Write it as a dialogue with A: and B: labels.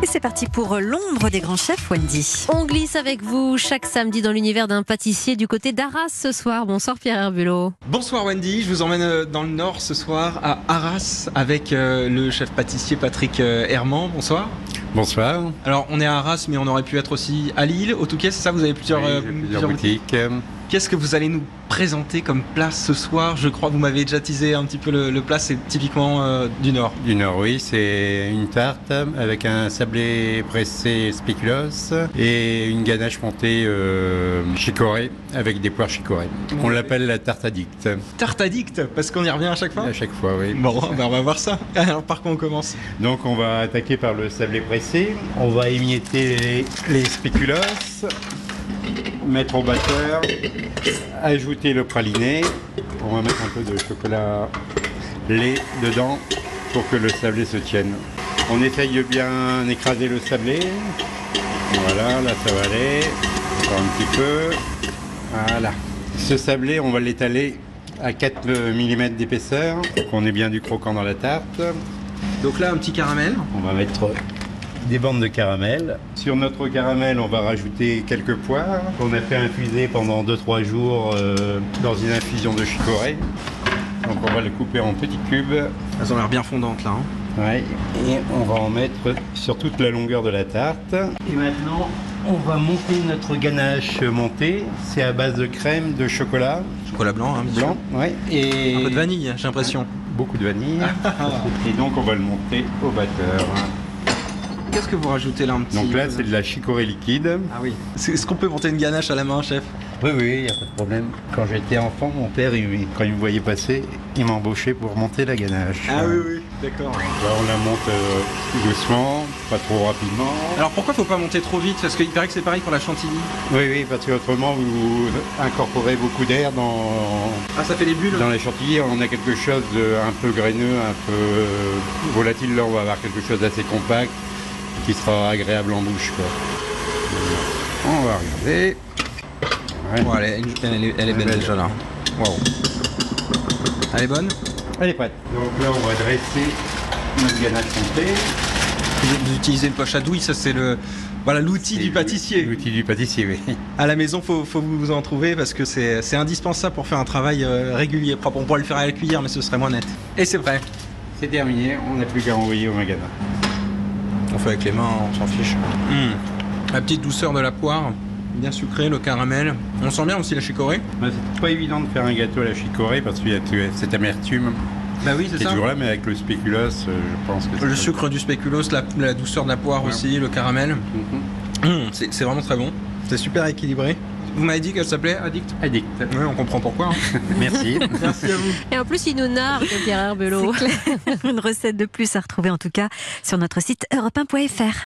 A: Et c'est parti pour l'ombre des grands chefs, Wendy.
B: On glisse avec vous chaque samedi dans l'univers d'un pâtissier du côté d'Arras ce soir. Bonsoir Pierre Herbulot.
C: Bonsoir Wendy, je vous emmène dans le nord ce soir à Arras avec le chef pâtissier Patrick Herman. Bonsoir.
D: Bonsoir.
C: Alors on est à Arras mais on aurait pu être aussi à Lille, au Touquet, c'est ça? Vous avez plusieurs
D: boutiques.
C: Qu'est-ce que vous allez nous présenter comme plat ce soir? Je crois que vous m'avez déjà teasé un petit peu le plat, c'est typiquement du Nord.
D: Du Nord, oui, c'est une tarte avec un sablé pressé spéculoos et une ganache montée chicorée avec des poires chicorées. On l'appelle la tarte addict.
C: Tarte addict, parce qu'on y revient à chaque fois?
D: À chaque fois, oui.
C: Bon, ben on va voir ça. Alors par quoi on commence?
D: Donc on va attaquer par le sablé pressé. On va émietter les spéculoos, mettre au batteur, ajouter le praliné. On va mettre un peu de chocolat lait dedans pour que le sablé se tienne. On essaye de bien écraser le sablé. Voilà, là ça va aller. Encore un petit peu. Voilà. Ce sablé, on va l'étaler à 4 mm d'épaisseur pour qu'on ait bien du croquant dans la tarte.
C: Donc là, un petit caramel.
D: On va mettre des bandes de caramel. Sur notre caramel, on va rajouter quelques poires qu'on a fait infuser pendant 2-3 jours dans une infusion de chicorée. Donc on va le couper en petits cubes.
C: Elles ont l'air bien fondantes là.
D: Ouais. Et on va en mettre sur toute la longueur de la tarte. Et maintenant, on va monter notre ganache montée. C'est à base de crème, de chocolat.
C: Chocolat blanc, hein,
D: Blanc, ouais. Et
C: un peu de vanille, j'ai l'impression.
D: beaucoup de vanille. Et donc on va le monter au batteur.
C: Qu'est-ce que vous rajoutez là un petit...
D: Donc là, c'est de la chicorée liquide.
C: Ah oui. Est-ce qu'on peut monter une ganache à la main, chef?
D: Oui, il n'y a pas de problème. Quand j'étais enfant, mon père, quand il me voyait passer, il m'embauchait pour monter la ganache.
C: Ah oui, d'accord.
D: Là, on la monte doucement, pas trop rapidement.
C: Alors pourquoi faut pas monter trop vite? Parce qu'il paraît que c'est pareil pour la chantilly.
D: Oui, parce qu'autrement, vous incorporez beaucoup d'air dans...
C: Ah, ça fait des bulles?
D: Dans les chantilly, on a quelque chose de un peu graineux, un peu volatile. Là, on va avoir quelque chose d'assez compact qui sera agréable en bouche, quoi. On va regarder. Ouais.
C: Bon, elle est belle déjà là. Waouh. Elle est bonne?
D: Elle est prête. Donc là, on va dresser notre ganache montée.
C: Vous utilisez une poche à douille, ça c'est l'outil du pâtissier.
D: L'outil du pâtissier, oui.
C: À la maison, faut vous en trouver parce que c'est indispensable pour faire un travail régulier, propre. On pourrait le faire à la cuillère, mais ce serait moins net. Et c'est prêt.
D: C'est terminé, on n'a plus qu'à envoyer au magasin.
C: On fait avec les mains, on s'en fiche. La petite douceur de la poire, bien sucrée, le caramel. On sent bien aussi la chicorée.
D: C'est pas évident de faire un gâteau à la chicorée parce qu'il y a cette amertume
C: Bah oui, c'est
D: qui est
C: ça.
D: toujours là, mais avec le spéculoos, je pense que
C: Le sucre du spéculoos, la douceur de la poire aussi, le caramel. C'est vraiment très bon. C'est super équilibré. Vous m'avez dit qu'elle s'appelait Addict?
D: Addict.
C: Oui, on comprend pourquoi.
D: Merci.
C: Merci à vous.
B: Et en plus, il nous nargue Pierre Herbulot.
A: C'est clair. Une recette de plus à retrouver en tout cas sur notre site europe1.fr.